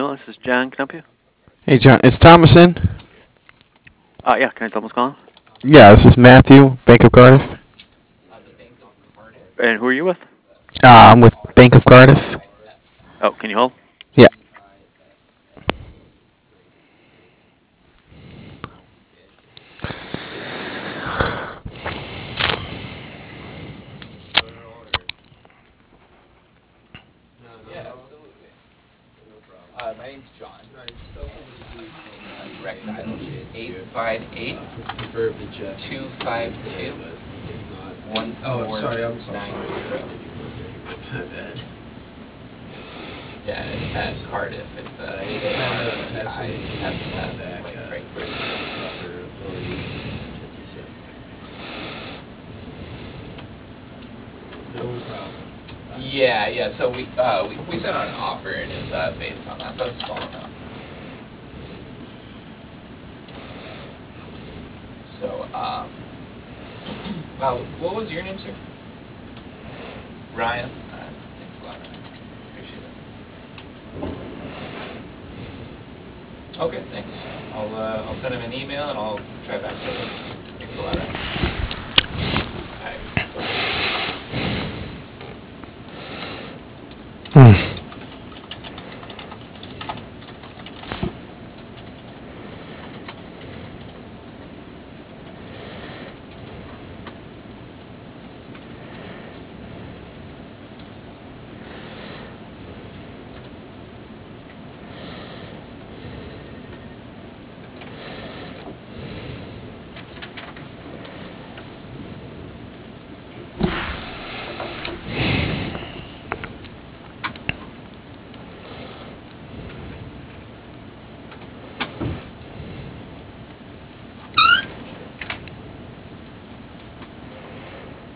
Hello, this is John. Can I help you? Hey, John, is Thomas in? Yeah, can I tell what's calling? Yeah, this is Matthew, Bank of Cardiff. And who are you with? I'm with Bank of Cardiff. Oh, can you hold? Yeah. Yeah, absolutely. My name's John. Direct dial 858-252-1490. Yeah, at Cardiff. It's ACI-FF, like Frankfurt. Yeah. So we sent out an offer and it's based on that. So I was just following up. So what was your name, sir? Ryan. Thanks a lot, Ryan. Appreciate it. Okay, thanks. I'll send him an email and I'll try back later. Thanks a lot, Ryan. All right.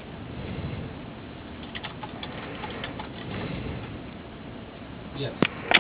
Yes.